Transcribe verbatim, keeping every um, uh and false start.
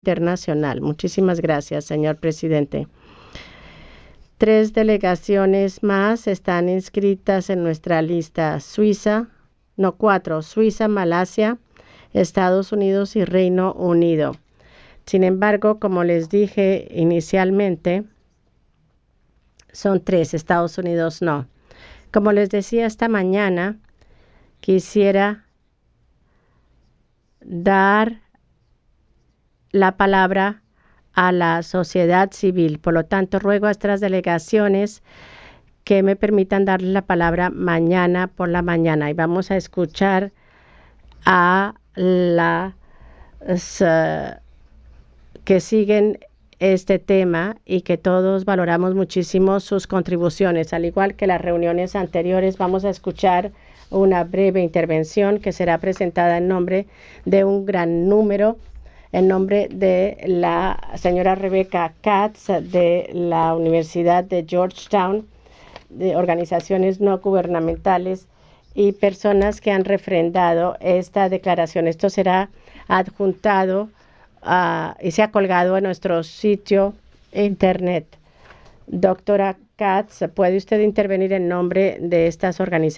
internacional. Muchísimas gracias, señor presidente. Tres delegaciones más están inscritas en nuestra lista: Suiza, no cuatro, Suiza, Malasia, Estados Unidos y Reino Unido. Sin embargo, como les dije inicialmente, son tres, Estados Unidos no. Como les decía esta mañana, quisiera dar la palabra a la sociedad civil. Por lo tanto, ruego a estas delegaciones que me permitan darle la palabra mañana por la mañana. Y vamos a escuchar a las uh, que siguen este tema y que todos valoramos muchísimo sus contribuciones. Al igual que las reuniones anteriores, vamos a escuchar una breve intervención que será presentada en nombre de un gran número, en nombre de la señora Rebecca Katz de la Universidad de Georgetown, de organizaciones no gubernamentales y personas que han refrendado esta declaración. Esto será adjuntado uh, y se ha colgado en nuestro sitio internet. Doctora Katz, ¿puede usted intervenir en nombre de estas organizaciones?